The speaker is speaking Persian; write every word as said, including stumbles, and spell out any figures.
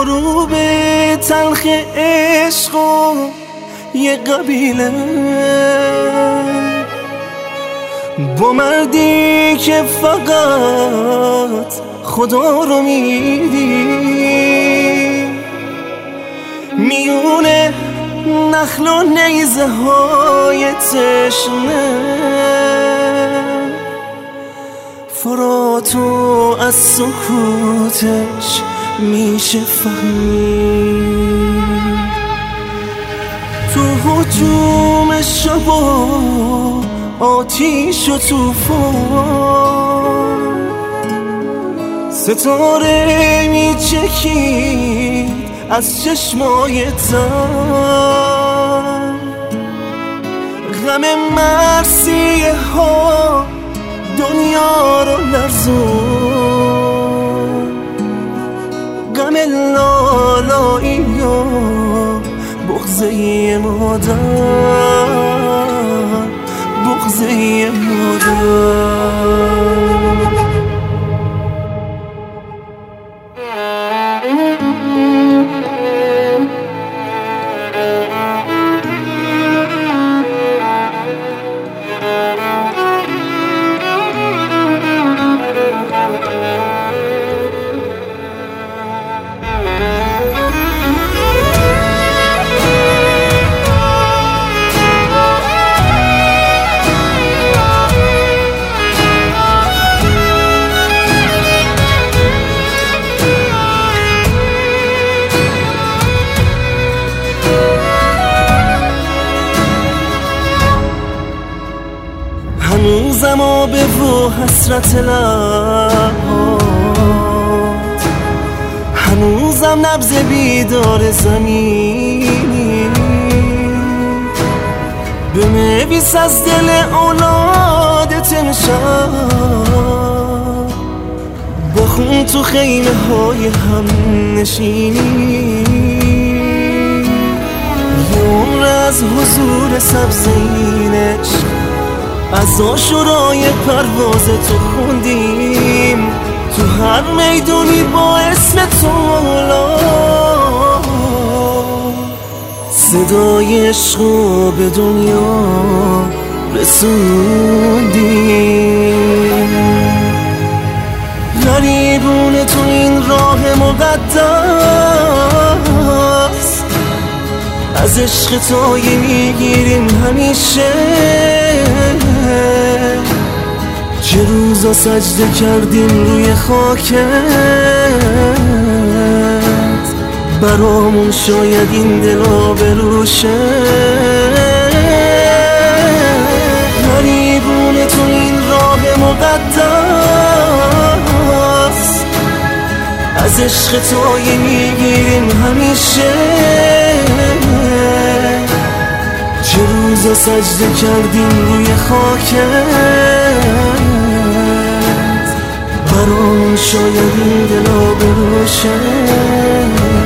غروب تلخ عشق و یه قبیله با مردی که فقط خدا رو میدی، میونه نخل و نیزه های تشنه فراتو از سکوتش میشه فهمید. تو هجوم شب و آتیش و توفان ستاره میچکید از چشمای تر، غم مرثیه ها دنیا رو لرزون، غم لالایی و بغضه مادر، بغضه مادر. هنوزم آبه و حسرت لبات، هنوزم نبض بیدار زمینی، بنویس از دل اولادت امشب، بخون تو خیمه های هم نشینی، یه عمر از حضور سبز این عشق از آشورای پرواز تو خوندیم، تو هر میدونی با اسم تو مولا صدای عشقو به دنیا رسوندیم. غریبون تو این راه مقدس از عشق تویی میگیریم همیشه، چه روزا سجده کردیم روی خاکت، برامون شاید این دلا بروشه. غریبون تو این راه مقدس از عشق تویی میگیریم همیشه، چه روزا سجده کردیم روی خاکت، برام شاید این دلا بروشه.